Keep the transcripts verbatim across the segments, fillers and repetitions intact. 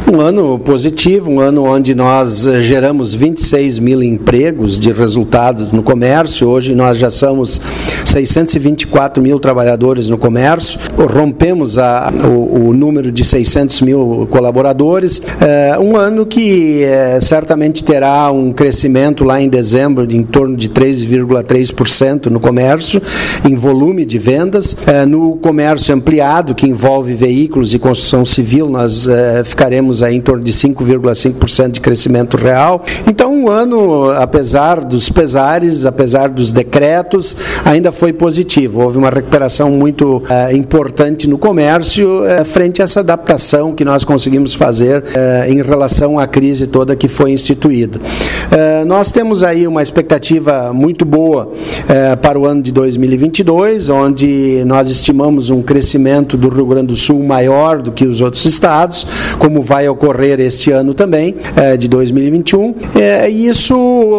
Um ano positivo, um ano onde nós geramos vinte e seis mil empregos de resultado no comércio. Hoje nós já somos seiscentos e vinte e quatro mil trabalhadores no comércio, rompemos a, o, o número de seiscentos mil colaboradores. É, um ano que é, certamente terá um crescimento lá em dezembro de em torno de três vírgula três por cento no comércio, em volume de vendas. É, no comércio ampliado, que envolve veículos e construção civil, nós é, ficaremos aí em torno de cinco vírgula cinco por cento de crescimento real. Então, um ano, apesar dos pesares, apesar dos decretos, ainda foi positivo. Houve uma recuperação muito é, importante no comércio é, frente a essa adaptação que nós conseguimos fazer é, em relação à crise toda que foi instituída. É, nós temos aí uma expectativa muito boa é, para o ano de dois mil e vinte e dois, onde nós estimamos um crescimento do Rio Grande do Sul maior do que os outros estados, como vai ocorrer este ano também, é, de dois mil e vinte e um. É, isso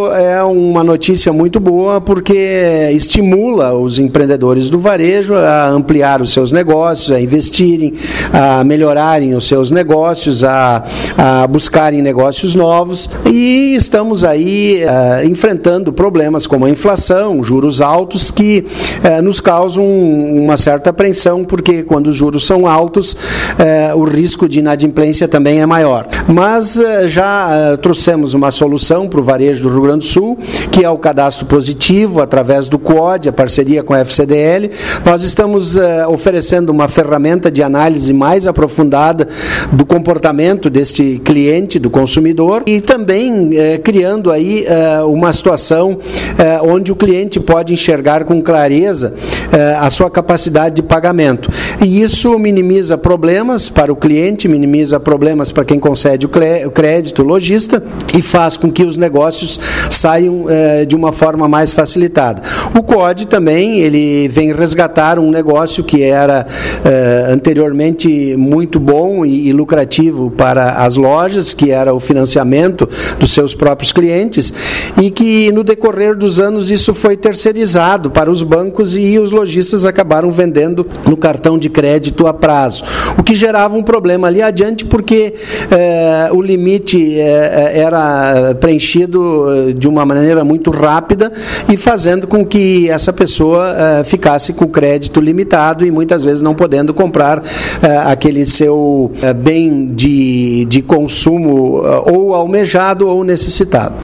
é uma notícia muito boa, porque estimula os empreendedores do varejo a ampliar os seus negócios, a investirem, a melhorarem os seus negócios, a, a buscarem negócios novos, e estamos aí é, enfrentando problemas como a inflação, juros altos, que é, nos causam uma certa apreensão, porque quando os juros são altos, é, o risco de inadimplência também é maior. Mas é, já é, trouxemos uma solução para o varejo do Rio Grande do Sul, que é o cadastro positivo, através do C O D, a parceria com a F C D L. Nós estamos é, oferecendo uma ferramenta de análise mais aprofundada do comportamento deste cliente, do consumidor, e também é, criando aí é, uma situação é, onde o cliente pode enxergar com clareza é, a sua capacidade de pagamento. E isso minimiza problemas para o cliente, minimiza problemas para quem concede o crédito, o lojista, e faz com que os negócios saiam é, de uma forma mais facilitada. O C O D também, ele vem resgatar um negócio que era é, anteriormente muito bom e, e lucrativo para as lojas, que era o financiamento dos seus próprios clientes, e que no decorrer dos anos isso foi terceirizado para os bancos e os lojistas acabaram vendendo no cartão de crédito a prazo, o que gerava um problema ali adiante, porque eh, o limite eh, era preenchido de uma maneira muito rápida e fazendo com que essa pessoa eh, ficasse com crédito limitado e muitas vezes não podendo comprar eh, aquele seu eh, bem de, de consumo eh, ou almejado ou necessitado.